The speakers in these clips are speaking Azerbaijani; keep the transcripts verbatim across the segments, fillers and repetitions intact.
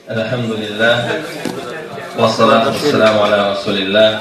Elhamdülillah və salatu və selamu alə Rasulillah.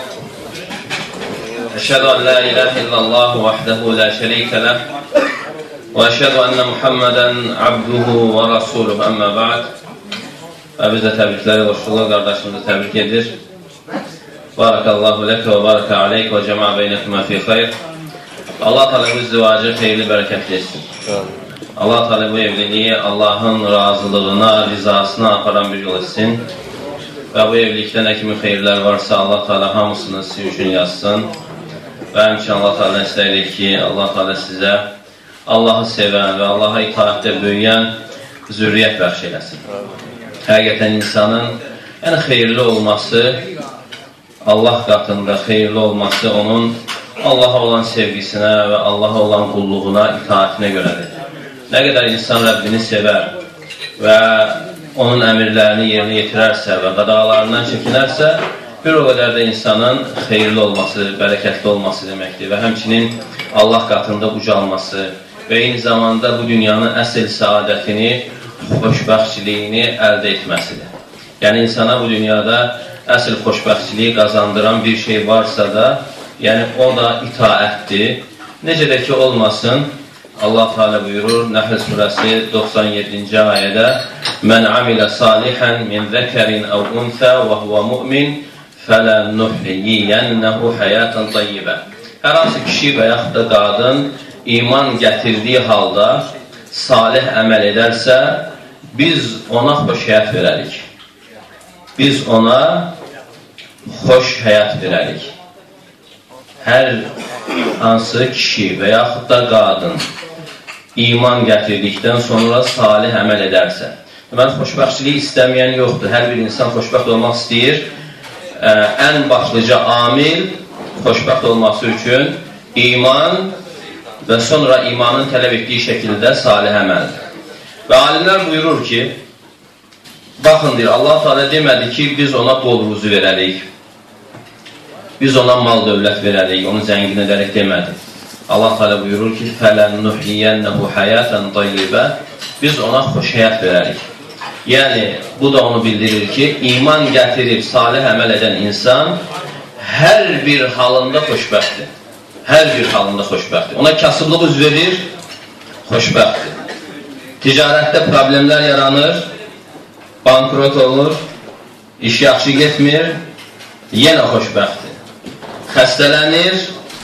Əşhədu an la ilahe illallah vahdehu la şerike leh və əşhədu enne Muhammedən abduhu və rasuluhu, əmmə ba'd. Və biz də təbrikləri qoşulur, qardaşımızı təbrik edir. Barakallahu ləkə və barakə aleyk və cəma beynəkümə fi xeyr. Allah təala bu izdivacı xeyirli, bərəkətli etsin. Allah təala bu evliliyi Allahın razılığına, rizasına aparan bir yol etsin. Və bu evlilikdə nə kimi xeyirlər varsa Allah təala hamısını sizin üçün yazsın. Və həmçinin Allah təala istəyirik ki, Allah təala sizə Allahı sevən və Allaha itaətdə böyüyən zürriyyət bəxş eləsin. Həqiqətən insanın yəni xeyirli olması, Allah qatında xeyirli olması onun Allaha olan sevgisinə və Allaha olan qulluğuna, itaətinə görədir. Nə qədər insan Rəbbini sevər və onun əmirlərini yerinə yetirərsə və qadağalarından çəkinərsə, bir o qədər də insanın xeyirli olması, bərəkətli olması deməkdir və həmçinin Allah qatında ucalması və eyni zamanda bu dünyanın əsl səadətini, xoşbəxtçiliyini əldə etməsidir. Yəni insana bu dünyada əsl xoşbəxtçiliyi qazandıran bir şey varsa da, yəni o da itaətdir. Necə də ki olmasın, Allah Teala buyurur Nəhl surəsi doxsan yeddinci ayədə: "Mən amilə salihan min zəkerin əv unsə və huve mu'min fələnuhyiyyənəhu həyatan tayyibə." Hər hansı kişi və yaxud da qadın iman gətirdiyi halda salih əməl edərsə, biz ona xoş həyat verərik. Biz ona xoş həyat verərik. Hər hansı kişi və yaxud da qadın iman gətirdikdən sonra salih əməl edərsə. Deməli, xoşbəxtçiliyi istəməyən yoxdur. Hər bir insan xoşbəxt olmaq istəyir. Ən başlıca amil xoşbəxt olması üçün iman və sonra imanın tələb etdiyi şəkildə salih əməldir. Və alimlər buyurur ki, baxın deyir, Allah Teala demədi ki, biz ona bol ruzu verərik, biz ona mal dövlət verərik, onu zəngin edərək demədi. Allah Teala buyurur ki, fələnuhyiyyənəhu həyatan tayyibə, biz ona xoş həyat verərik. Yəni, bu da onu bildirir ki, iman gətirib salih əməl edən insan hər bir halında xoşbəxtdir. Hər bir halında xoşbəxtdir. Ona kasıblıq üz verir, xoşbəxtdir. Ticarətdə problemlər yaranır, bankrot olur, iş yaxşı getmir, yenə xoşbəxtdir. Xəstələnir,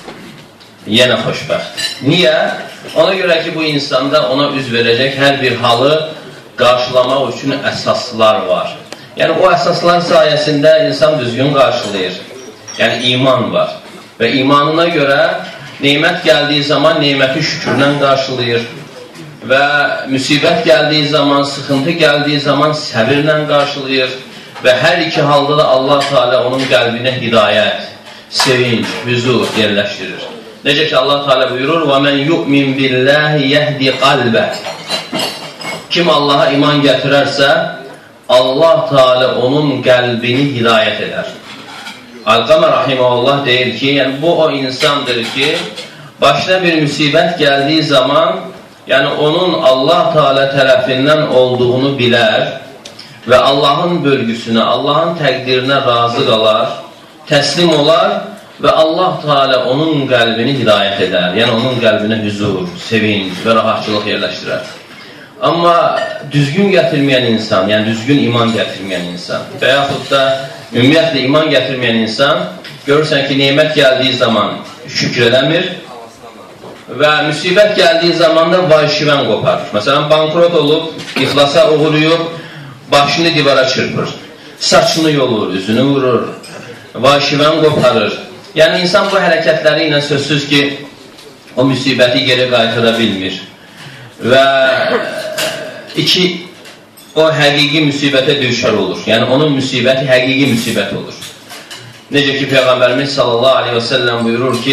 yenə xoşbəxtdir. Niyə? Ona görə ki, bu insanda ona üz verəcək hər bir halı qarşılamaq üçün əsaslar var. Yəni, o əsaslar sayəsində insan düzgün qarşılayır. Yəni, iman var. Və imanına görə neymət gəldiyi zaman neyməti şükürlə qarşılayır. Və müsibət gəldiyi zaman, sıxıntı gəldiyi zaman səbirlə qarşılayır. Və hər iki halda da Allah Teala onun qəlbinə hidayət, sevinç, hüzur yerləşdirir. Necə ki Allah Teala buyurur: "Və men yu'min billahi yehdi qalbə." Kim Allaha iman gətirərsə, Allah Teala onun qəlbini hidayət edər. Alqamə rahimehullah deyir ki, yəni bu o insandır ki, başına bir müsibət gəldiyi zaman, yəni onun Allah Teala tərəfindən olduğunu bilər və Allahın bölgüsünə, Allahın təqdirinə razı qalar, təslim olar və Allah Teala onun qəlbini hidayət edər. Yəni, onun qəlbinə hüzur, sevinç və rahatçılıq yerləşdirər. Amma düzgün gətirməyən insan, yəni düzgün iman gətirməyən insan və yaxud da ümumiyyətlə iman gətirməyən insan, görürsən ki, neymət gəldiyi zaman şükür eləmir və müsibət gəldiyi zaman da vay-şivən qopar. Məsələn, bankrot olub, ixlasa uğuruyub, başını divara çırpır, saçını yolur, üzünü vurur, vay-şivən qoparır. Yəni, insan bu hərəkətləri ilə sözsüz ki, o müsibəti geri qaytıra bilmir. Və iki, o həqiqi müsibətə düşər olur. Yəni, onun müsibəti həqiqi müsibət olur. Necə ki, Peyğəmbərimiz sallallahu aleyhi və səlləm buyurur ki,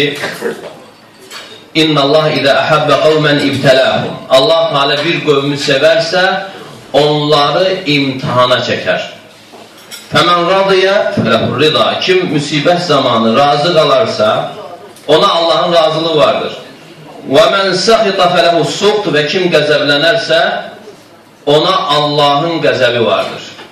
İnna Allah idə əhəbbə qavmən ibtələhum. Allah Teala bir qövmü sevərsə, onları imtihana çəkər. Fəmən radiyə fələhur rida. Kim müsibət zamanı razı qalarsa, ona Allahın razılığı vardır. Və mən səxita fələhu suqt. Və kim qəzəblənərsə, ona Allahın qəzəbi vardır.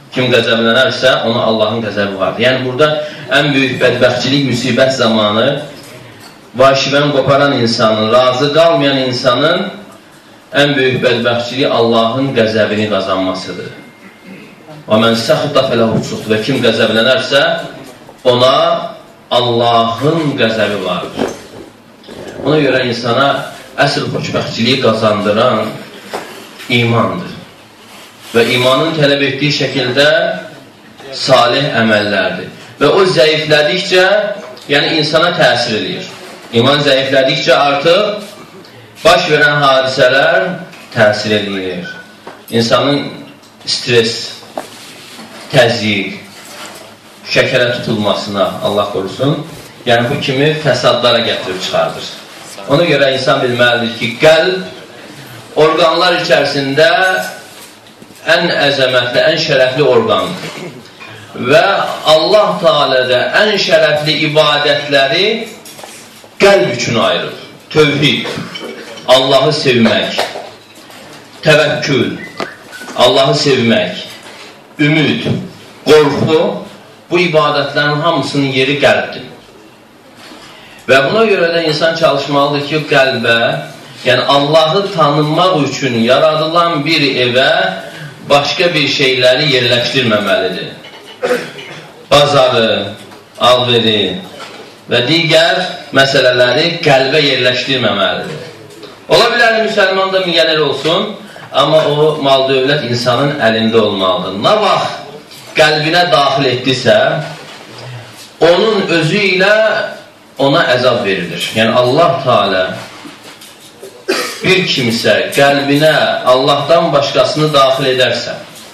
Kim qəzəblənərsə, ona Allahın qəzəbi vardır. Yəni, burada ən böyük bədbəxtçilik, müsibət zamanı vahşivən qoparan insanın, razı qalmayan insanın ən böyük bədbəxtçiliyi Allahın qəzəbini qazanmasıdır. Və mən səxtə fələhu suxt və kim qəzəblənərsə, ona Allahın qəzəbi vardır. Ona görə insana əsl xoşbəxtçiliyi qazandıran imandır. Və imanın tələb etdiyi şəkildə salih əməllərdir. Və o zəiflədikcə, yəni insana təsir edir. İman zəiflədikcə artıq baş verən hadisələr təsir edir. İnsanın stres, təzyiq, şəkərə tutulmasına, Allah qorusun, yəni bu kimi fəsadlara gətirib çıxardır. Ona görə insan bilməlidir ki, qəlb orqanlar içərisində ən əzəmətli, ən şərəfli orqandır. Və Allah Teala'da ən şərəfli ibadətləri qəlb üçün ayırır. Tövhid, Allahı sevmək, təvəkkül, Allahı sevmək, ümid, qorxu, bu ibadətlərin hamısının yeri qəlbdir. Və buna görə də insan çalışmalıdır ki, qəlbə, yəni Allahı tanınmaq üçün yaradılan bir evə başqa bir şeyləri yerləşdirməməlidir. Bazarı, alveri və digər məsələləri qəlbə yerləşdirməməlidir. Ola bilər müsəlmanda milyonər olsun, amma o mal-dövlət insanın əlində olmalıdır. Nə vaxt qəlbinə daxil etdisə, onun özü ilə ona əzab verilir. Yəni Allah Teala bir kimsə qəlbinə Allahdan başqasını daxil edərsə,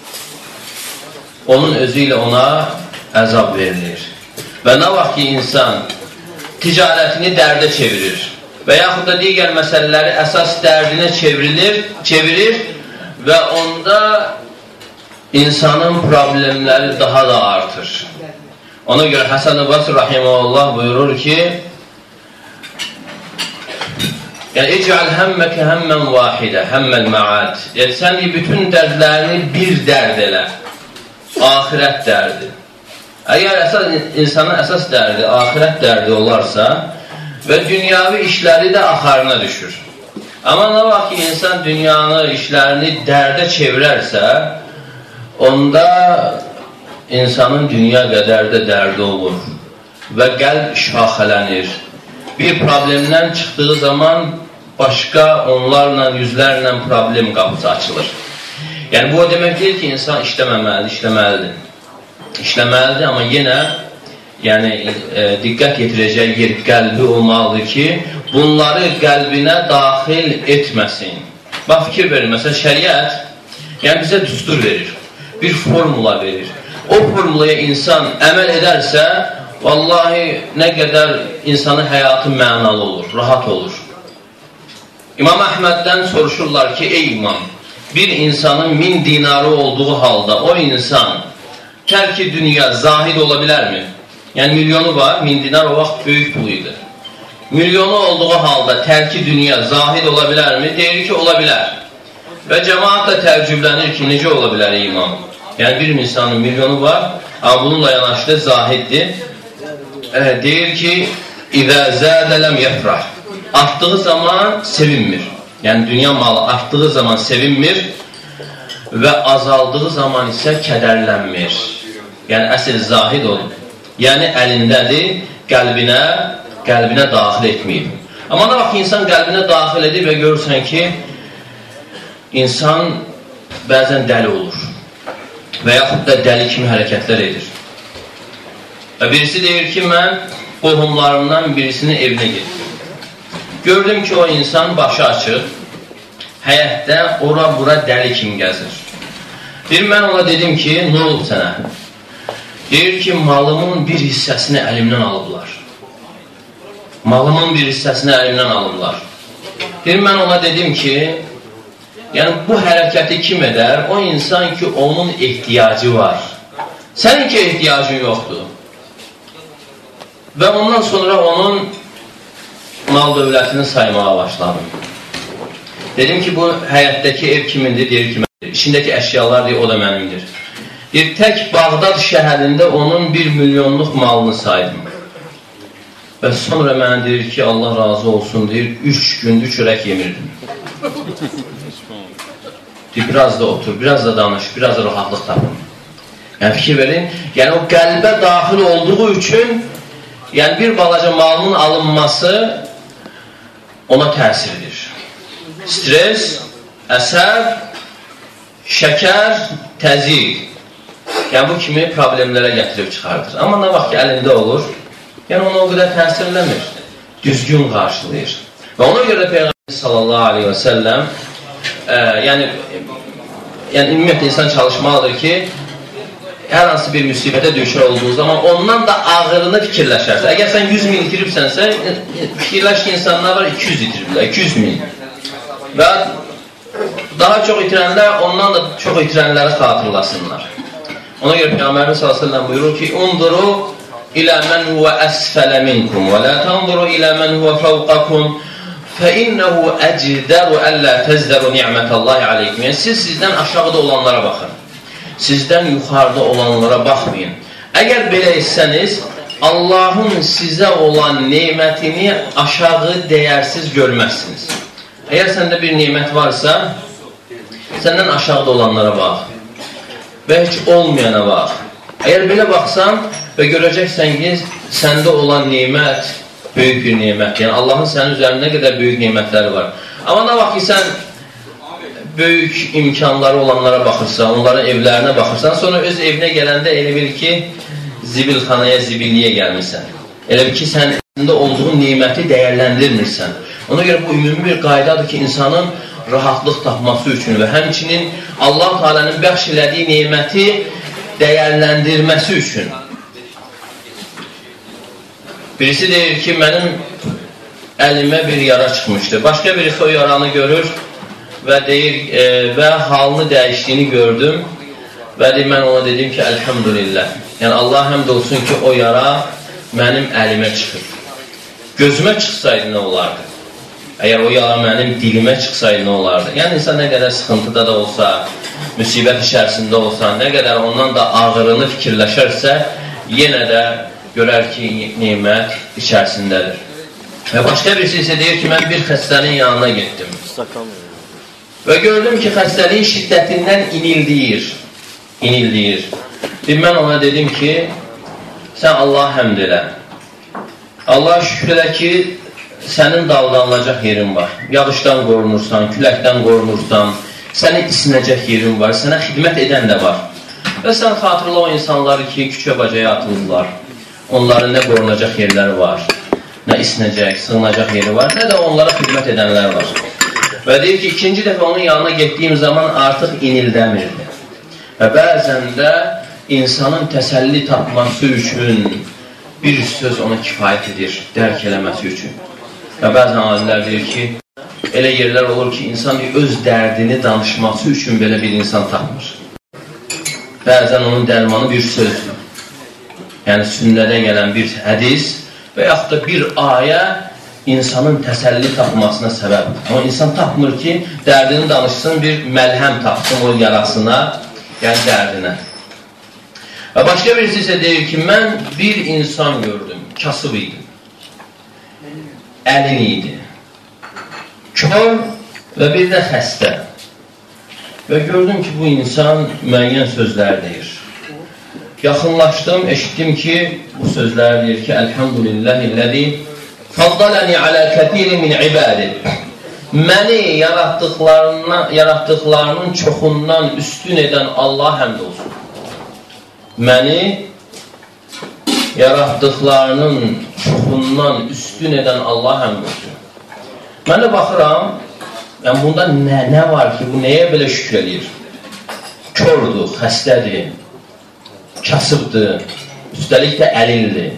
onun özü ilə ona əzab verilir. Və nə vaxt ki, insan ticarətini dərdə çevirir və yaxud da digər məsələləri əsas dərdinə çevrilir, çevirir və onda insanın problemləri daha da artır. Ona görə Həsən-i Basri Rahiməhullah buyurur ki, yəni, ic'al həmməkə həmmən vahidə, həmməl məad. Yəni, sən bütün dərdlərini bir dərd elə. Ahirət dərdi. Əgər əsas, insanın əsas dərdi, ahirət dərdi olarsa və dünyavi işləri də axarına düşür. Amma nə vaxt ki, insan dünyanı, işlərini dərdə çevirərsə, onda insanın dünya qədər də dərdi olur və qəlb şaxələnir. Bir problemdən çıxdığı zaman başqa onlarla, yüzlərlə problem qapısı açılır. Yəni, bu o demək deyil ki, insan işləməməlidir, işləməlidir. İşləməlidir, amma yenə yəni, e, diqqət yetirəcək yer qəlbi olmalıdır ki, bunları qəlbinə daxil etməsin. Bax, fikir verir, məsələn, şəriət yəni bizə düstur verir, bir formula verir. O formulaya insan əməl edərsə, vallahi nə qədər insanın həyatı mənalı olur, rahat olur. İmam Əhməddən soruşurlar ki, ey imam, bir insanın min dinarı olduğu halda o insan tərk-i dünya zahid ola bilərmi? Yəni, milyonu var, min dinar o vaxt böyük pul idi. Milyonu olduğu halda tərk-i dünya zahid ola bilərmi? Deyir ki, ola bilər. Və cəmaat da təəccüblənir ki, necə ola bilər ey imam? Yəni, bir insanın milyonu var, amma bununla yanaşdı zahiddir. E, deyir ki, İzə zədələm yəfrah. Artdığı zaman sevinmir. Yəni, dünya malı artdığı zaman sevinmir və azaldığı zaman isə kədərlənmir. Yəni, əsl zahid olur. Yəni, əlindədir, qəlbinə, qəlbinə daxil etməyib. Amma nə vaxt insan qəlbinə daxil edir və görürsən ki, insan bəzən dəli olur və yaxud da dəli kimi hərəkətlər edir. Və birisi deyir ki, mən qohumlarımdan birisinin evinə getdim. Gördüm ki, o insan başı açıq, həyətdə ora-bura dəli kimi gəzir. Deyir, mən ona dedim ki, nə olub sənə? Deyir ki, malımın bir hissəsini əlimdən alıblar. Malımın bir hissəsini əlimdən alıblar. Deyir, mən ona dedim ki, yəni bu hərəkəti kim edər? O insan ki, onun ehtiyacı var. Sənin ki, ehtiyacın yoxdur. Və ondan sonra onun mal-dövlətini saymağa başladım. Dedim ki, bu həyətdəki ev kimindir? Deyir ki, mənimdir. İçindəki əşyalar deyir, o da mənimdir. deyir, tək Bağdad şəhərində onun bir milyonluq malını saydım. Və sonra mənə deyir ki, Allah razı olsun, deyir, üç gündür çörək yemirdim. Deyir, biraz da otur, biraz da danış, biraz da rahatlıq tapın. Yəni, fikir verin, yəni o qəlbə daxil olduğu üçün, yəni bir balaca malının alınması ona təsirdir. Stres, əsəb, şəkər, təzyiq. Yəni, bu kimi problemlərə gətirib çıxardır. Amma nə vaxt ki, əlində olur, yəni ona o qədər təsirləmir, düzgün qarşılayır. Və ona görə Peyğəmbər sallallahu aleyhi və səlləm, e, yəni, yəni ümumiyyətlə insan çalışmalıdır ki, hər hansı bir müsibətə düşər olduğu zaman ondan da ağırını fikirləşərsə. Əgər sən yüz min itiribsənsə, fikirləş ki, insanlar var iki yüz itiriblər, iki yüz min. Və daha çox itirənlər ondan da çox itirənləri xatırlasınlar. Ona görə Peyğəmbərimiz sallallahu əleyhi və səlləm buyurur ki, "Unduru ilə men huve asfala minkum və la tanzuru ilə men huve fawqakum fe innehu ecdaru alla tezdaru ni'metallahi aleykum." Yəni siz sizdən aşağıda olanlara baxın. Sizdən yuxarıda olanlara baxmayın. Əgər belə etsəniz, Allahın sizə olan nemətini aşağı dəyərsiz görməzsiniz. Əgər səndə bir nemət varsa, səndən aşağıda olanlara bax və heç olmayana bax. Əgər belə baxsan və görəcəksən ki, səndə olan nemət böyük bir nemət. Yəni Allahın sənin üzərində nə qədər böyük nemətləri var. Amma nə vaxt ki, sən böyük imkanları olanlara baxırsan, onların evlərinə baxırsan, sonra öz evinə gələndə elə bil ki, zibilxanaya, zibilliyə gəlmirsən. Elə bil ki, səndə olduğu neməti dəyərləndirmirsən. Ona görə bu ümumi bir qaydadır ki, insanın rahatlıq tapması üçün və həmçinin Allah Teala'nın bəxş elədiyi neməti dəyərləndirməsi üçün. Birisi deyir ki, mənim əlimə bir yara çıxmışdı. Başqa birisi o yaranı görür və deyir, e, və halını dəyişdiyini gördüm və deyir, mən ona dedim ki, əlhamdülillah. Yəni, Allah həmd olsun ki, o yara mənim əlimə çıxır. Gözümə çıxsaydı nə olardı? Əgər o yara mənim dilimə çıxsaydı nə olardı? Yəni, insan nə qədər sıxıntıda da olsa, müsibət içərisində olsa, nə qədər ondan da ağırını fikirləşərsə, yenə də görər ki, nemət içərisindədir. Və başqa birisi isə deyir ki, mən bir xəstənin yanına getdim. Və gördüm ki, xəstəliyin şiddətindən inildiyir. İnildiyir. Bir mən ona dedim ki, sən Allah həmd elə. Allah şükür elə ki, sənin daldanılacaq yerin var. Yağışdan qorunursan, küləkdən qorunursan, sənin isinəcək yerin var, sənə xidmət edən də var. Və sən xatırla o insanları ki, küçə bacaya atılırlar. Onların nə qorunacaq yerləri var, nə isinəcək, sığınacaq yeri var, nə də onlara xidmət edənlər var. Və deyir ki, ikinci dəfə onun yanına getdiyim zaman artıq inildəmirdi. Və bəzən də insanın təsəlli tapması üçün bir söz ona kifayət edir, dərk eləməsi üçün. Və bəzən alimlər deyir ki, elə yerlər olur ki, insan öz dərdini danışması üçün belə bir insan tapmır. Bəzən onun dərmanı bir sözdür. Yəni, sünnədə gələn bir hədis və yaxud da bir ayə insanın təsəlli tapmasına səbəbdir. Amma insan tapmır ki, dərdini danışsın, bir məlhəm tapsın o yarasına, yəni dərdinə. Və başqa birisi isə deyir ki, mən bir insan gördüm, kasıb idi, əlin idi, kör və bir də xəstə. Və gördüm ki, bu insan müəyyən sözlər deyir. Yaxınlaşdım, eşitdim ki, bu sözlər deyir ki, Elhamdülillahilləzi faddaləni alə kətiri min ibadi. Məni yaratdıqlarının çoxundan üstün edən Allah həmd olsun. Məni yaratdıqlarının çoxundan üstün edən Allah həmd olsun. Mən də baxıram, yəni bunda nə, nə var ki, bu nəyə belə şükür edir? Kördür, xəstədir, kasıbdır, üstəlik də əlildir.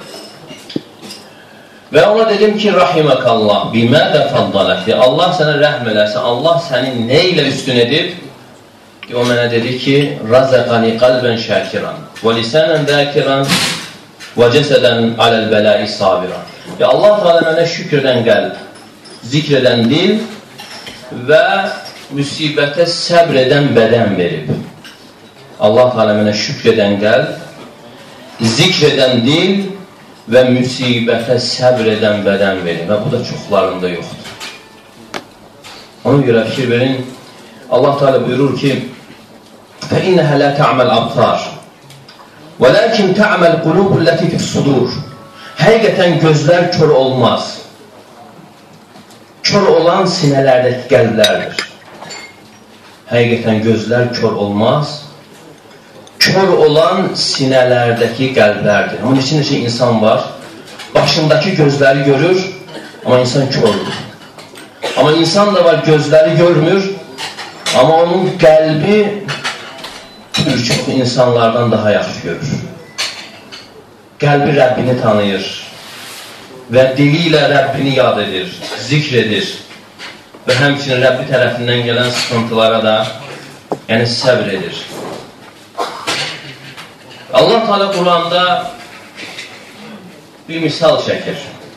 Və ona dedim ki, rahiməkallah, bimədə faddaləkdir. Allah sənə rəhm eləsin, Allah səni nə ilə üstün edib? O mənə dedi ki, razəqani qalbən şəkiran, və lisənən dəkiran, və cəsədən aləl-bəla'i sabiran. Allah Teala mənə şükür edən qəlb, zikr edən dil və müsibətə səbr edən bədən verib. Allah Teala mənə şükr edən qəlb, zikr edən dil və müsibətə səbr edən bədən verir. Və bu da çoxlarında yoxdur. Ona görə fikir verin, Allah Teala buyurur ki, فَإِنَّهَا لَا تَعْمَ الْأَبْطَارِ وَلَكِنْ تَعْمَ الْقُلُوبُ الَّتِي فِي الصُّدُورِ. Həqiqətən gözlər kör olmaz. Kör olan sinələrdəki qəlblərdir. Həqiqətən gözlər kör olmaz. Kör olan sinələrdəki qəlblərdir. Amma neçə-neçə insan var, başındakı gözləri görür, amma insan kördür. Amma insan da var, gözləri görmür, amma onun qəlbi bir çox insanlardan daha yaxşı görür. Qəlbi Rəbbini tanıyır və dili ilə Rəbbini yad edir, zikr edir və həmçinin Rəbbi tərəfindən gələn sıxıntılara da yəni səbr edir. Allah Teala Quranda bir misal çəkir.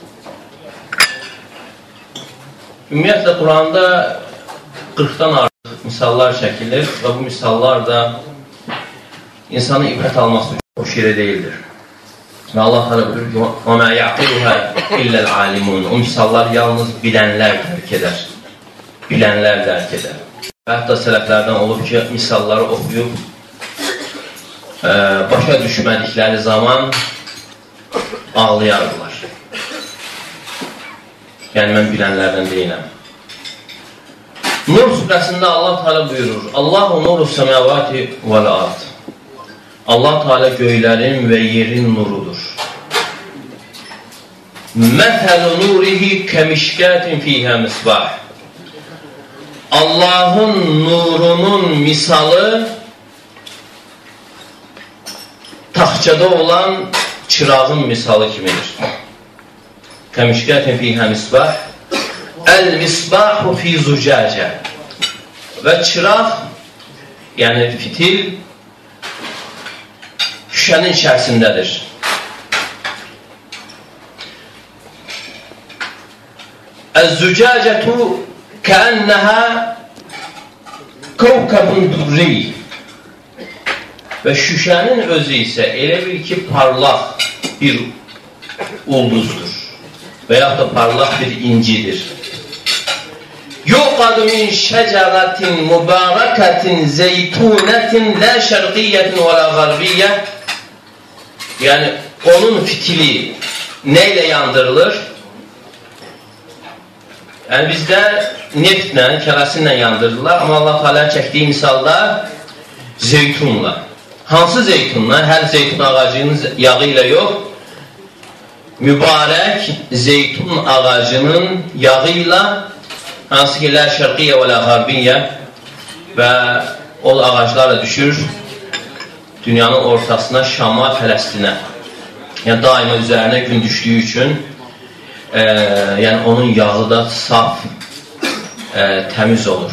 Ümumiyyətlə, Quranda qırxdan artıq misallar çəkilir və bu misallar da insanın ibrət alması hoş yerə deyildir. Və Allah Teala buyurur ki, وَمَا يَعْقِلُهَا إِلَّا الْعَالِمُونَ. O misallar yalnız bilənlər dərk edər. Bilənlər dərk edər. Və hətta sələflərdən olub ki, misalları oxuyub, e, başa düşmədikləri zaman ağlayardılar. Yəni, mən bilənlərdən deyiləm. Nur surəsində Allah Teala buyurur, Allahu nuru semavati vel ard. Allah Teala göylərin və yerin nurudur. Məsəlu nurihi kəmişkətin fiyhə misbah. Allahın nurunun misalı taxçada olan çırağın misalı kimidir. Kəmişkətin fiyhə misbah. Əl-misbahu fi zucəcə. Və çıraq, yəni fitil, şüşənin içərisindədir. Əz-zücəcətu kəənnəhə kəvkəbun durri. Və şüşənin özü isə elə bir ki, parlaq bir ulduzdur və yaxud da parlaq bir incidir. Yuqadu min şəcəratin mübarəkətin zeytunətin lə şərqiyyətin və lə qarbiyyə. Yəni, onun fitili nə ilə yandırılır? Yəni, bizdə neftlə, kərasinlə yandırırlar, amma Allah Teala'nın çəkdiyi misalda zeytunla. Hansı zeytunla? Hər zeytun ağacının yağı ilə yox, mübarək zeytun ağacının yağı ilə, hansı ki, lə şərqiyyə və lə qarbiyyə və o ağaclarla düşür dünyanın ortasına, Şama, Fələstinə. Yəni, daima üzərinə gün düşdüyü üçün e, yəni, onun yağı da saf, e, təmiz olur.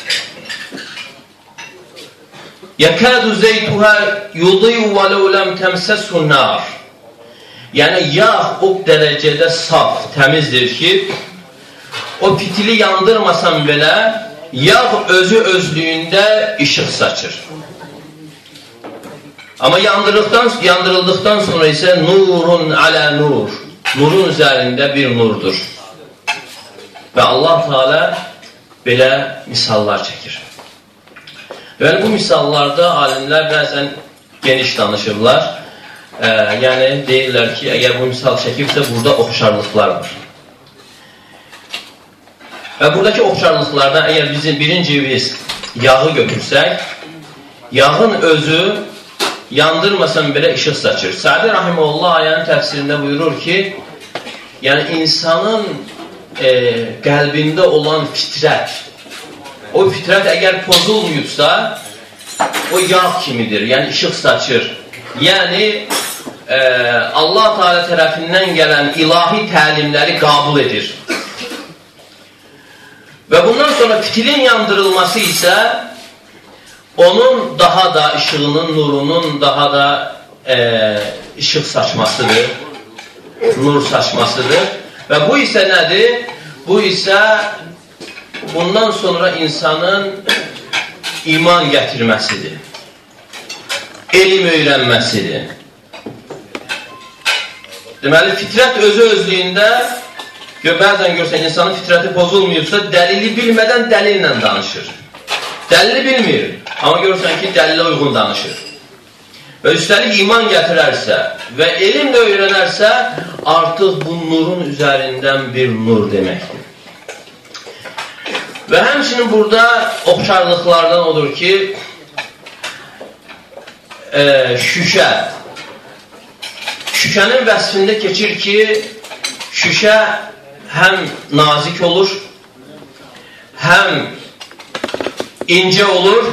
Yəkədu zeytuhə yudiyu və ləv ləm təmsəshu nar. Yəni, yağ o dərəcədə saf, təmizdir ki, o fitili yandırmasan belə, yağ özü özlüyündə işıq saçır. Amma yandırıldıqdan, yandırıldıqdan sonra isə nurun alə nur, nurun üzərində bir nurdur. Və Allah Teala belə misallar çəkir. Və bu misallarda alimlər bəzən geniş danışırlar. E, yəni deyirlər ki, əgər bu misal çəkibsə, burada oxşarlıqlar var. Və buradakı oxşarlıqlardan əgər bizim birinci biz yağı götürsək, yağın özü yandırmasan belə işıq saçır. Sa'di Rahimullah ayənin təfsirində buyurur ki, yəni insanın e, qəlbində olan fitrət, o fitrət əgər pozulmuyubsa, o yağ kimidir, yəni işıq saçır. Yəni, e, Allah Teala tərəfindən gələn ilahi təlimləri qəbul edir. Və bundan sonra fitilin yandırılması isə onun daha da işığının, nurunun daha da e, işıq saçmasıdır, nur saçmasıdır. Və bu isə nədir? Bu isə bundan sonra insanın iman gətirməsidir. elm öyrənməsidir. Deməli, fitrət özü özlüyündə, bəzən görsən, insanın fitrəti pozulmuyubsa, dəlili bilmədən dəlillə danışır. Dəlili bilmir, amma görürsən ki, dəlilə uyğun danışır. Və üstəlik iman gətirərsə və elmlə öyrənərsə, artıq bu nurun üzərindən bir nur deməkdir. Və həmçinin burada oxşarlıqlardan odur ki, e, şüşə. Şüşənin vəsfində keçir ki, şüşə həm nazik olur, həm incə olur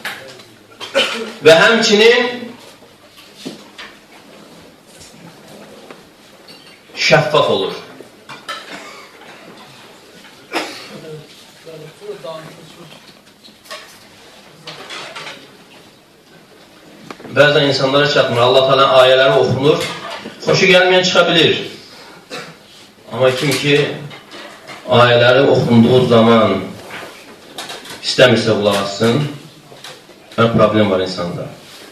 və həmçinin şəffaf olur. Bəzən insanlara çatmır. Allah Teala ayələri oxunur, xoşu gəlməyən çıxa bilir. Amma kim ki, ayələri oxunduğu zaman istəmirsə qulaq assın, bir problem var insanda.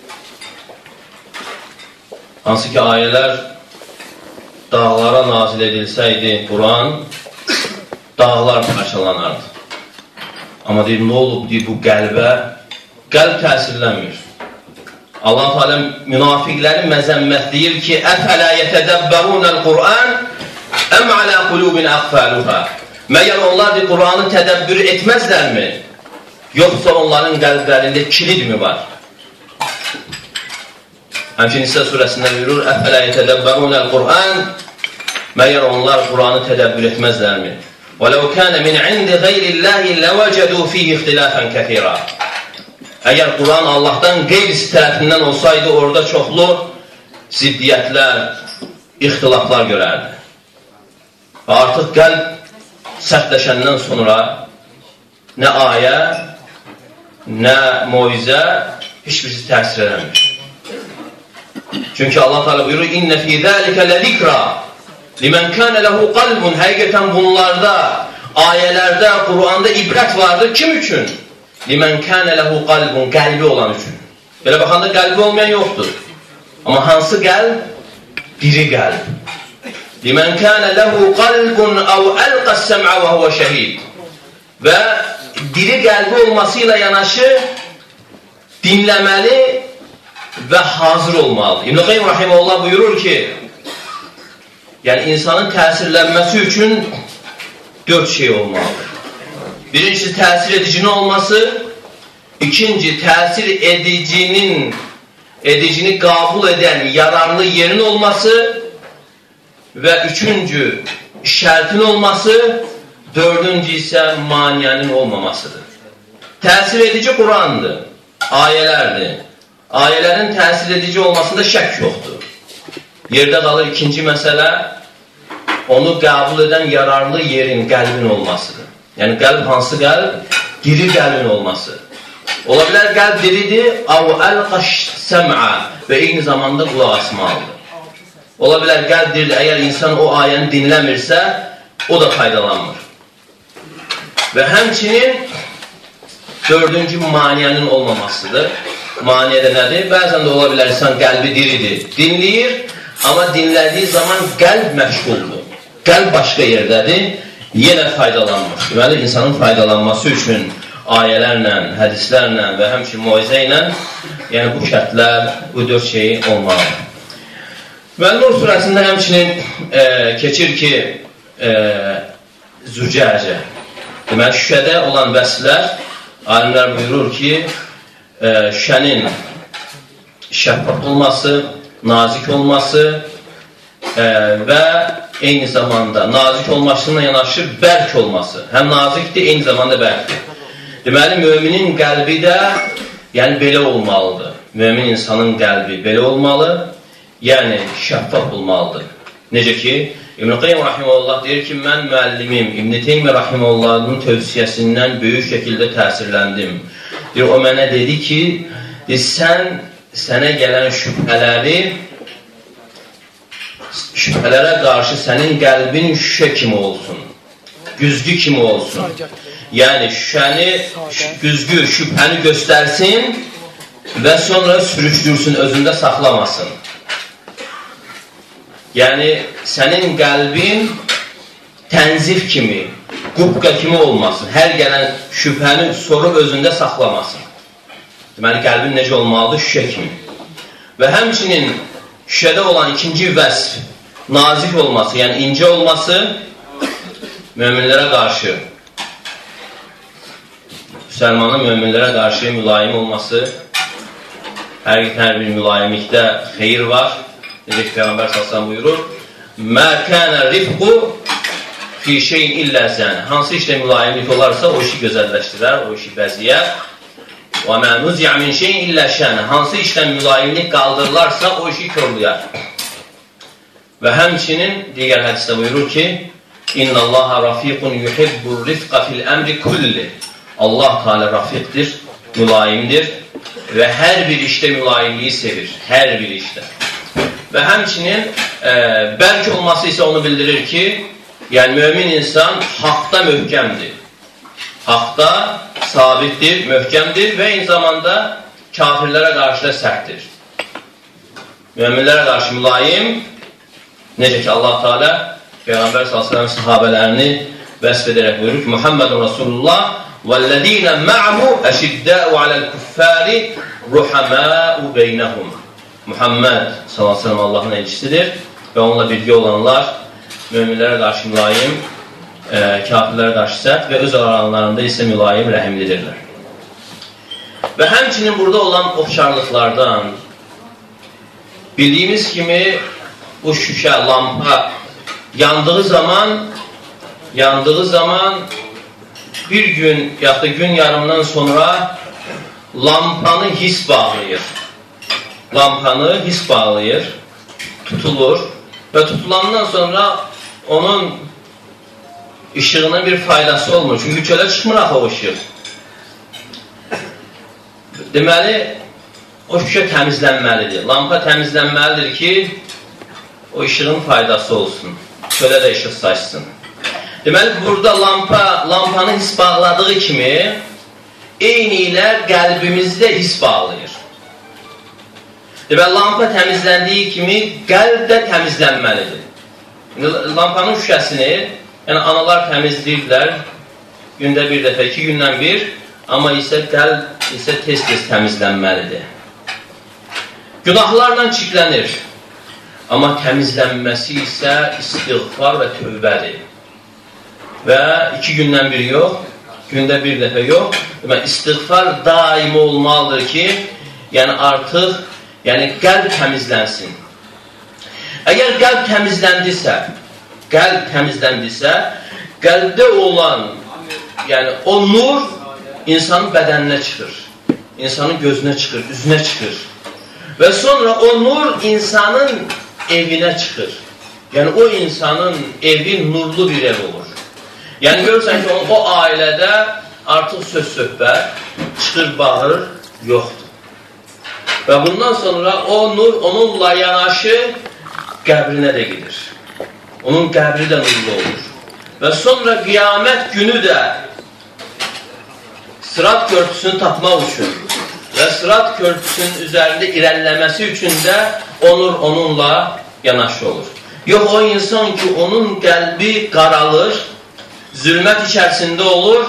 Hansı ki, ayələr dağlara nazil edilsəydi Quran, dağlar parçalanardı. Amma deyir, nə olub deyir, bu qəlbə, qəlb təsirlənmir. Allah Teala münafiqləri məzəmmətləyir ki, əfələ yətədəbbərunəl Qur'an, əm alə qulubin əqfəluhə. Məyər onlar deyir, Qur'anı tədəbbür etməzlərmi? Yoxsa onların qəlblərində kilid mi var? Həmçin Nisa surəsində buyurur, əfələ yətədəbbərunəl Qur'an, məyər onlar Qur'anı tədəbbür etməzlərmi? وَلَوْ كَانَ مِنْ عِنْدِ غَيْرِ اللّٰهِ لَوَجَدُوا ف۪يهِ اِخْتِلَافًا كَثِيرًا. Əgər Quran Allahdan qeyri tərəfindən olsaydı, orada çoxlu ziddiyyətlər, ixtilaflar görərdi. Və artıq qəlb sərtləşəndən sonra nə ayə, nə moizə heç birisi təsir edəmir. Çünki Allah Teala buyurur, İnnə fî zəlikə ləzikra limən kânə ləhu qalbun. Həqiqətən bunlarda, ayələrdə, Quranda ibrət vardır. Kim üçün? Limən kânə ləhu qalbun, qəlbi olan üçün. Belə baxanda qəlbi olmayan yoxdur. Amma hansı qəlb? Diri qəlb. Limən kânə ləhu qalbun əv əlqəs səm'ə və huvə şəhid. Və diri qəlbi olmasıyla yanaşı dinləməli və hazır olmalı. İbn-i Qayyim Rahiməhullah buyurur ki, yəni insanın təsirlənməsi üçün dörd şey olmalıdır. Birincisi, təsir edicinin olması. İkinci, təsir edicinin edicini qəbul edən yararlı yerin olması. Və üçüncü, şərtin olması. Dördüncü isə maniyanın olmamasıdır. Təsir edici Qurandır, ayələrdir. Ayələrin təsir edici olmasında şək yoxdur. Yerdə qalır ikinci məsələ, onu qəbul edən yararlı yerin, qəlbin olmasıdır. Yəni, qəlb hansı qəlb? Diri qəlbin olması. Ola bilər, qəlb diridir, əv əlqəş səm'ə və eyni zamanda qulaq asmalıdır. Ola bilər, qəlb diridir, əgər insan o ayəni dinləmirsə, o da faydalanmır. Və həmçinin dördüncü maniyanın olmamasıdır. Maniyə də nədir? Bəzən də ola bilər, insan qəlbi diridir, dinləyir, amma dinlədiyi zaman qəlb məşğuldur. Qəlb başqa yerdədir, yenə faydalanmır. Deməli, insanın faydalanması üçün ayələrlə, hədislərlə və həmçin moizə ilə, yəni bu şərtlər, bu dörd şey olmalıdır. Və Nur surəsində həmçinin e, keçir ki, e, zücəcə. Deməli, şüşədə olan vəsflər, alimlər buyurur ki, e, şüşənin şəffaf olması, nazik olması e, və eyni zamanda nazik olmasına yanaşı bərk olması. Həm nazikdir, eyni zamanda bərkdir. Deməli, müminin qəlbi də yəni belə olmalıdır. Mümin insanın qəlbi belə olmalı, yəni şəffaf olmalıdır. Necə ki, İbn-i Qayyim Rahiməhullah deyir ki, mən müəllimim İbn-i Teymiyyə Rahiməhullahın tövsiyəsindən böyük şəkildə təsirləndim. Deyir, o mənə dedi ki, sən sənə gələn şübhələri şübhələrə qarşı sənin qəlbin şüşə kimi olsun, güzgü kimi olsun. Yəni şüşəni, güzgü, şübhəni göstərsin və sonra sürüşdürsün, özündə saxlamasın. Yəni, sənin qəlbin tənzif kimi, qubqa kimi olmasın. Hər gələn şübhəni soru özündə saxlamasın. Deməli, qəlbin necə olmalıdır? Şüşə kimi. Və həmçinin şüşədə olan ikinci vəsf, nazik olması, yəni incə olması, möminlərə qarşı, müsəlmanın möminlərə qarşı mülayim olması, hər, hər bir mülayimlikdə xeyir var. Necə ki, Peyğəmbər sallallahu buyurur, mə kənə rifqu fi şeyin illə zən. Hansı işlə mülayimlik olarsa, o işi gözəlləşdirər, o işi bəziyər. Və mə nuzi'a min şeyin illə şən. Hansı işlə mülayimlik qaldırılarsa, o işi körlüyər. Və həmçinin digər hədisdə buyurur ki, İnna Allaha rafiqun yuhibbur rifqa fil əmri kulli. Allah Teala rafiqdir, mülayimdir və hər bir işdə mülayimliyi sevir. Hər bir işdə. Və həmçinin e, bərk olması isə onu bildirir ki, yəni mömin insan haqda möhkəmdir. Haqda sabitdir, möhkəmdir və eyni zamanda kafirlərə qarşı da sərtdir. Möminlərə qarşı mülayim, necə ki Allah Teala Peyğəmbər sallallahu əleyhi və səlləm sahabələrini vəsf edərək buyurur ki, Muhammedun Rasulullah vəllezîne ma'hu eşiddâ'u alel-kuffâri ruhamâ'u beynəhum. Muhammed sallallahu əleyhi və səlləm Allahın elçisidir və onunla birgə olanlar möminlərə qarşı mülayim, e, kafirlərə qarşı sərt və öz aralarında isə mülayim, rəhimlidirlər. Və həmçinin burada olan oxşarlıqlardan bildiyimiz kimi bu şüşə, lampa yandığı zaman yandığı zaman bir gün yaxud da gün yarımdan sonra lampanı his bağlayır. Lampanı his bağlayır, tutulur və tutulandan sonra onun işığının bir faydası olmur. Çünki çölə çıxmır axı o işıq. Deməli, o şüşə təmizlənməlidir. Lampa təmizlənməlidir ki, o işığın faydası olsun. Çölə də işıq saçsın. Deməli, burada lampa, lampanı his bağladığı kimi eyni ilə qəlbimizdə his bağlayır. Deməli, lampa təmizləndiyi kimi qəlb də təmizlənməlidir. Lampanın şüşəsini, yəni analar təmizləyirlər gündə bir dəfə, iki gündən bir, amma isə qəlb isə tez-tez təmizlənməlidir. Günahlarla çirklənir, amma təmizlənməsi isə istiğfar və tövbədir. Və iki gündən bir yox, gündə bir dəfə yox. Deməli, istiğfar daimi olmalıdır ki, yəni artıq yəni qəlb təmizlənsin. Əgər qəlb təmizləndisə, qəlb təmizləndisə, qəlbdə olan, yəni o nur insanın bədəninə çıxır, insanın gözünə çıxır, üzünə çıxır. Və sonra o nur insanın evinə çıxır. Yəni o insanın evi nurlu bir ev olur. Yəni görürsən ki, o ailədə artıq söz-söhbət, çıxır, bağırır, yoxdur. Və bundan sonra o nur onunla yanaşı qəbrinə də gedir. Onun qəbri də nurlu olur. Və sonra qiyamət günü də Sırat körpüsünü tapmaq üçün və Sırat körpüsünün üzərində irəliləməsi üçün də o nur onunla yanaşı olur. Yox, o insan ki, onun qəlbi qaralır, zülmət içərisində olur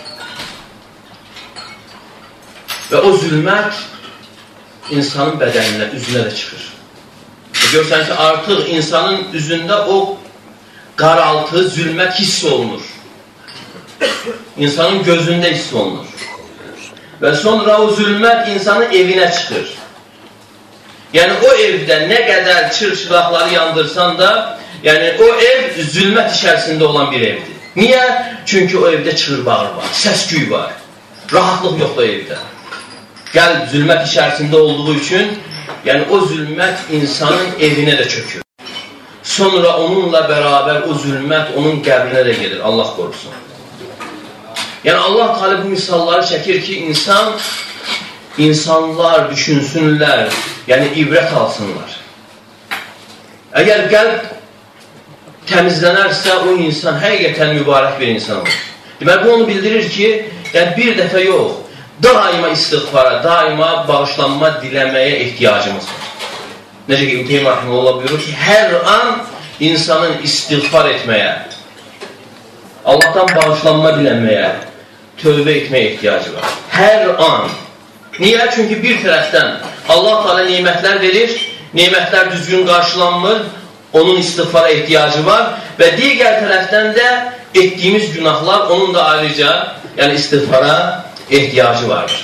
və o zülmət insanın bədəninə, üzünə də çıxır. Görsən ki, artıq insanın üzündə o qaraltı, zülmət hiss olunur. İnsanın gözündə hiss olunur. Və sonra o zülmət insanın evinə çıxır. Yəni o evdə nə qədər çır-çıraqları yandırsan da, yəni o ev zülmət içərisində olan bir evdir. Niyə? Çünki o evdə çığır-bağır var, səs-küy var. Rahatlıq yoxdur evdə. Qəlb zülmət içərisində olduğu üçün, yəni o zülmət insanın evinə də çökür. Sonra onunla bərabər o zülmət onun qəbrinə də gedir, Allah qorusun. Yəni Allah Teala bu misalları çəkir ki, insan, insanlar düşünsünlər, yəni ibrət alsınlar. Əgər qəlb təmizlənərsə, o insan həqiqətən mübarək bir insan olur. Deməli, bu onu bildirir ki, yəni bir dəfə yox, daima istiğfara, daima bağışlanma diləməyə ehtiyacımız var. Necə ki, İbn Teymiyyə Rahimehullah buyurur ki, hər an insanın istiğfar etməyə, Allahdan bağışlanma diləməyə, tövbə etməyə ehtiyacı var. Hər an. Niyə? Çünki bir tərəfdən Allah Teala nemətlər verir, nemətlər düzgün qarşılanmır, onun istiğfara ehtiyacı var və digər tərəfdən də etdiyimiz günahlar onun da ayrıca, yəni istiğfara ehtiyacı vardır.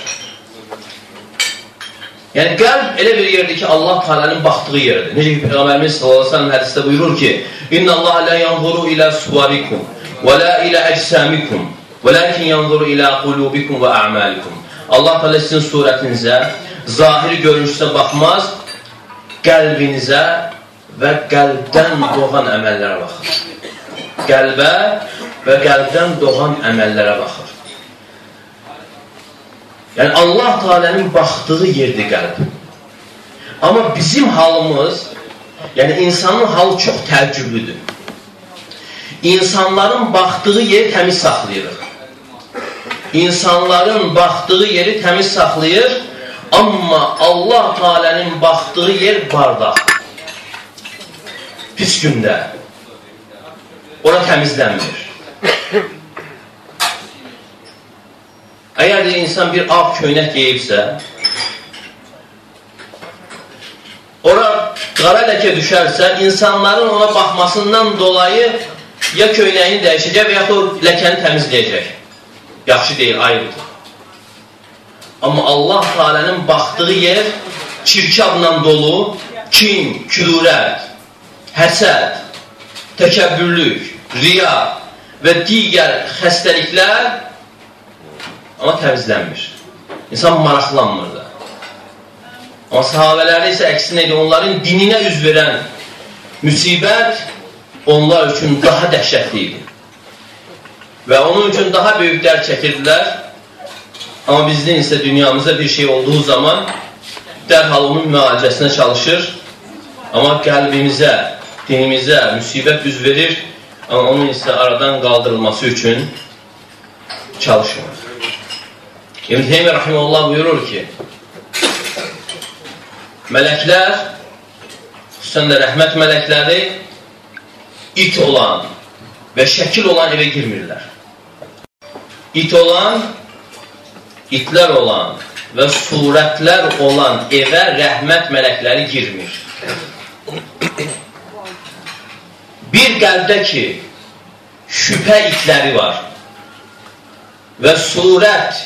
Yəni qəlb elə bir yerdir ki, Allah Teala'nın baxdığı yerdir. Necə ki, Peyğəmbərimiz sallallahu əleyhi və səlləm hədisdə buyurur ki, İnna Allah la yanzuru ila suwarikum və la ila əcsamikum, velakin yanzuru ila qulubikum və a'malikum. Allah Teala sizin surətinizə, zahiri görünüşünüzə baxmaz, qəlbinizə və qəlbdən doğan əməllərə baxır. Qəlbə və qəlbdən doğan əməllərə baxır. Yəni, Allah Teala'nın baxdığı yerdir qəlb. Amma bizim halımız, yəni insanın halı çox təəccüblüdür. İnsanların baxdığı yeri təmiz saxlayırıq. İnsanların baxdığı yeri təmiz saxlayır, amma Allah Teala'nın baxdığı yer bardaq. Pis gündə. Ora təmizlənmir. Əgər də insan bir ağ köynək geyibsə, ora qara ləkə düşərsə, insanların ona baxmasından dolayı ya köynəyini dəyişəcək və ya da ləkəni təmizləyəcək. Yaxşı deyil, ayrıdır. Amma Allah Teala'nın baxdığı yer çirkabla dolu, kin, kudurət, həsəd, təkəbbürlük, riya və digər xəstəliklər amma təmizlənmir. İnsan maraqlanmır da. Amma sahabələri isə əksinə edir, onların dininə üz verən müsibət onlar üçün daha dəhşətli idi. Və onun üçün daha böyük dərd çəkirdilər. Amma bizdən isə dünyamızda bir şey olduğu zaman dərhal onun müalicəsinə çalışır. Amma qəlbimizə, dinimizə müsibət üz verir. Amma onun isə aradan qaldırılması üçün çalışmır. İbn Teymiyyə Rahimehullah buyurur ki, mələklər, xüsusən də rəhmət mələkləri, it olan və şəkil olan evə girmirlər. İt olan, itlər olan və surətlər olan evə rəhmət mələkləri girmir. Bir qəlbdə ki, şübhə itləri var və surət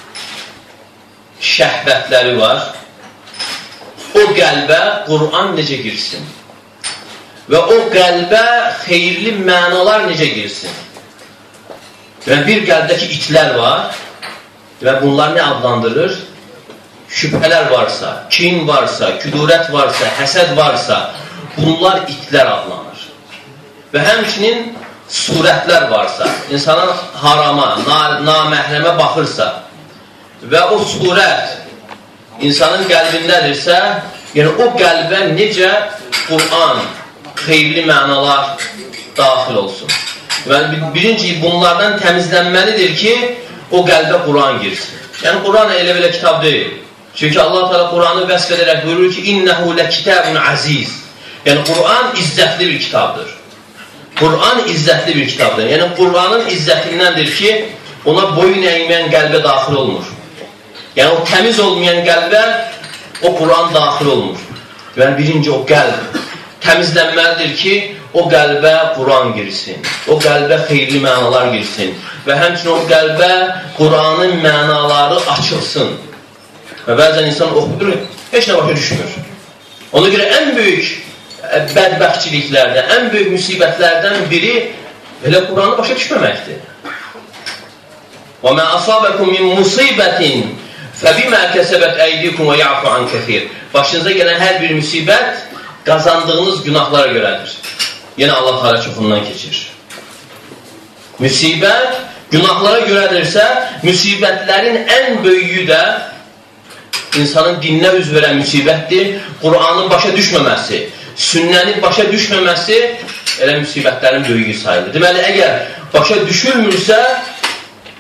şəhvətləri var, o qəlbə Qur'an necə girsin? Və o qəlbə xeyirli mənalar necə girsin? Və bir qəlbdəki itlər var və bunlar nə adlandırır? Şübhələr varsa, kin varsa, küdurət varsa, həsəd varsa, bunlar itlər adlanır. Və həmçinin surətlər varsa, insana harama, naməhrəmə baxırsa, və o surət insanın qəlbindədirsə, yəni o qəlbə necə Qur'an, xeyirli mənalar daxil olsun. Və birinci bunlardan təmizlənməlidir ki, o qəlbə Qur'an girsin. Yəni Qur'an elə belə kitab deyil. Çünki Allah Teala Qur'anı vəsf edərək buyurur ki, İnnəhu ləkitabun aziz. Yəni Qur'an izzətli bir kitabdır. Qur'an izzətli bir kitabdır. Yəni Qur'anın izzətindəndir ki, ona boyun əyməyən qəlbə daxil olmur. Yəni, o təmiz olmayan qəlbə o Qur'an daxil olmur. Yəni, birinci o qəlb təmizlənməlidir ki, o qəlbə Qur'an girsin. O qəlbə xeyirli mənalar girsin. Və həmçinin o qəlbə Qur'anın mənaları açılsın. Və bəzən insan oxudur, heç nə başa düşmür. Ona görə ən böyük bədbəxtçiliklərdən, ən böyük müsibətlərdən biri elə Qur'anı başa düşməməkdir. وَمَا أَصَابَكُمْ مِنْ مُصِيبَةٍ فَبِمَا كَسَبَتْ أَيْدِيكُمْ وَيَعْفُ عَنْ كَثِيرٍ. Başınıza gələn hər bir müsibət qazandığınız günahlara görədir. Yenə Allah Teala çoxundan keçir. Müsibət günahlara görədirsə, müsibətlərin ən böyüyü də insanın dininə üz verən müsibətdir. Qur'anın başa düşməməsi, sünnənin başa düşməməsi elə müsibətlərin böyüyü sayılır. Deməli, əgər başa düşülmürsə,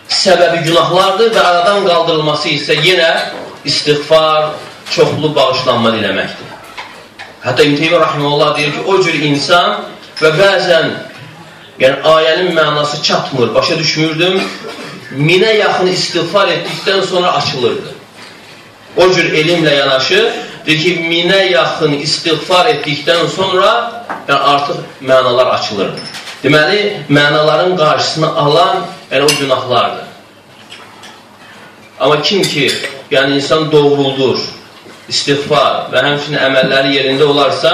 səbəbi günahlardır və aradan qaldırılması isə yenə istiğfar, çoxlu bağışlanma diləməkdir. Hətta İbn Teymiyyə rahimehullah deyir ki, o cür insan və bəzən yəni ayənin mənası çatmır, başa düşmürdüm, minə yaxın istiğfar etdikdən sonra açılırdı. O cür elmlə yanaşı, deyir ki, minə yaxın istiğfar etdikdən sonra yəni artıq mənalar açılırdı. Deməli, mənaların qarşısını alan yəni o günahlardır. Amma kim ki, yəni insan doğruldur, istiğfar və həmçinin əməlləri yerində olarsa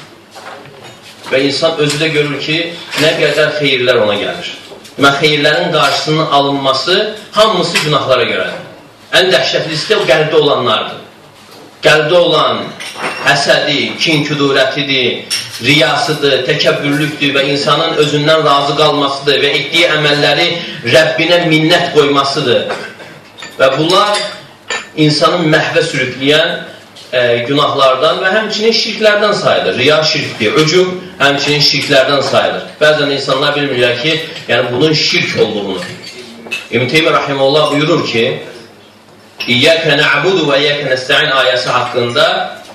və insan özü də görür ki, nə qədər xeyirlər ona gəlir. Demək, xeyirlərin qarşısının alınması hamısı günahlara görədir. Ən dəhşətlisi də qəlbdə olanlardır. Qəlbdə olan həsədi, kin-küdurətidir, riyasıdır, təkəbbürlükdür və insanın özündən razı qalmasıdır və etdiyi əməlləri Rəbbinə minnət qoymasıdır. Və bunlar insanın məhvə sürükləyən e, günahlardan və həmçinin şirklərdən sayılır. Riya şirkdir, öcüm həmçinin şirklərdən sayılır. Bəzən insanlar bilmirlər ki, yəni bunun şirk olduğunu. İbn Teymiyyə rahimehullah buyurur ki, İyyəkə nə'budu və iyyəkə nəstə'in ayəsi haqqında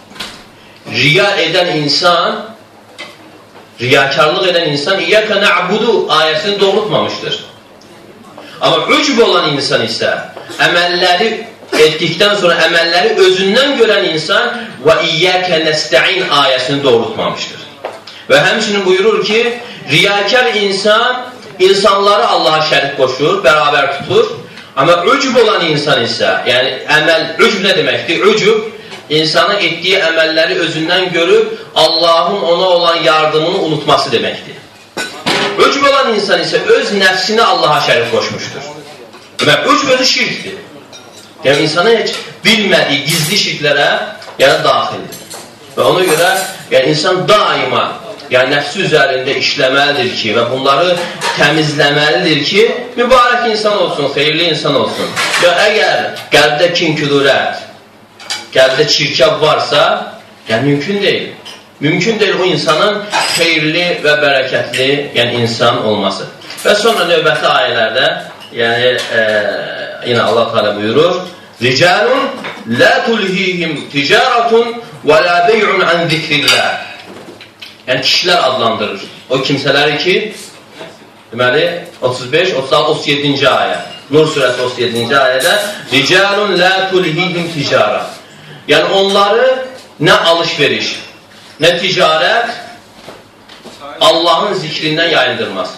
riya edən insan, riyakarlıq edən insan İyyəkə nə'budu ayəsini doğrultmamışdır. Amma ücb olan insan isə əməlləri etdikdən sonra əməlləri özündən görən insan və iyyəkə nəstə'in ayəsini doğrultmamışdır. Və həmçinin buyurur ki, riyakar insan insanları Allaha şərik qoşur, bərabər tutur. Amma ücb olan insan isə, yəni əməl, ücb nə deməkdir? Ücb, insanın etdiyi əməlləri özündən görüb, Allahın ona olan yardımını unutması deməkdir. Ücb olan insan isə öz nəfsini Allaha şərik qoşmuşdur. Demək, ücb özü şirkdir. Yəni, insanın heç bilmədiyi gizli şirklərə yəni, daxildir. Və ona görə yəni, insan daima yəni nəfsi üzərində işləməlidir ki və bunları təmizləməlidir ki, mübarək insan olsun, xeyirli insan olsun. Və əgər qəlbdə kin-küdurət, qəlbdə çirkab varsa, yəni mümkün deyil. Mümkün deyil o insanın xeyirli və bərəkətli yəni insan olması. Və sonra növbəti ayələrdə, yəni e, yenə Allah Teala buyurur, Ricalun la tulhihim ticaratun və la bey'un an zikrillah. Yəni, kişilər adlandırır. O kimsələri ki, deməli, otuz beş, otuz altı, otuz yeddinci ayə. Nur surəsi otuz yeddinci ayədə Ricalun la tulhihim ticara. Yəni, onları nə alış-veriş, nə ticarət Allahın zikrindən yayındırmaz.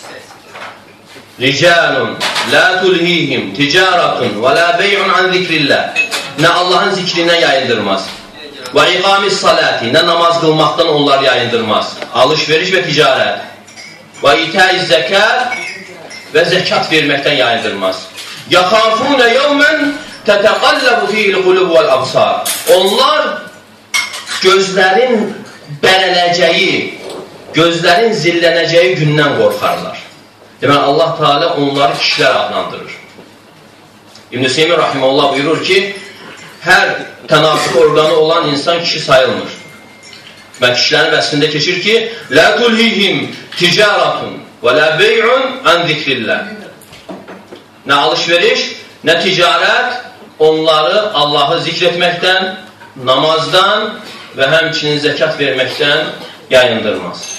Ricalun la tulhihim ticaratun və la bey'un an zikrillah. Nə Allahın zikrindən yayındırmaz. Və iqamis salati, nə namaz qılmaqdan onlar yayındırmaz. Alış-veriş və ticarət. Və itəiz zəkat və zəkat verməkdən yayındırmaz. Yaxafunə yevmən tətəqalləbu fiyil qulub vəl absar. Onlar gözlərin bərələcəyi, gözlərin zillənəcəyi gündən qorxarlar. Demək, Allah Teala onları kişilər adlandırır. İbn-i Teymiyyə rahimehullah buyurur ki, hər tənasüq orqanı olan insan kişi sayılmır. Və kişilərin vəsfində keçir ki, Lə tulhihim ticaratun və lə bey'un an zikrillah. Nə alış-veriş, nə ticarət onları Allahı zikr etməkdən, namazdan və həmçinin zəkat verməkdən yayındırmaz.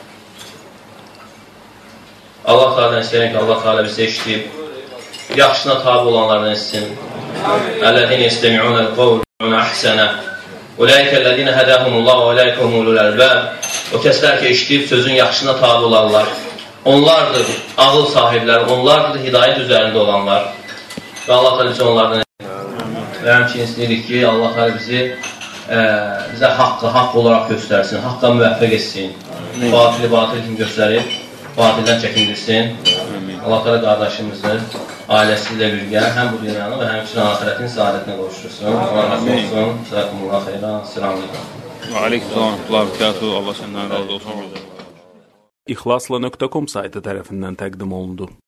Allah Teala'dan istəyirəm ki, Allah Teala bizə eşitib, yaxşına tabi olanlardan etsin. Əl-ləzine istəmi'unəl qavlun əhsənə Uləykəl-ləzine hədəhumullah və uləykəhumulul əlbəb. O kəslər ki, eşitib sözün yaxşına tabi olanlar. Onlardır ağıl sahibləri, onlardır hidayət üzərində olanlar. Və Allah Teala bizə onlardan etsin. Və həmçinin istəyirik ki, Allah Teala bizi ə, bizə haqqı haqq olaraq göstərsin, haqqa müvəffəq etsin. Batili batil kimi göstərib, batildən çəkindirsin. Allah Teala qardaşımızı ailəsi ilə birgə həm bu dünyanı və həmçinin axirətin saadətinə qovuştursun. Allah razı olsun. Səlakumullah xeyran. Selamun aleyküm. Və aleykümselam və bərəkətuhu. Allah səndən razı olsun. İxlasla nöqtə com saytı tərəfindən təqdim olundu.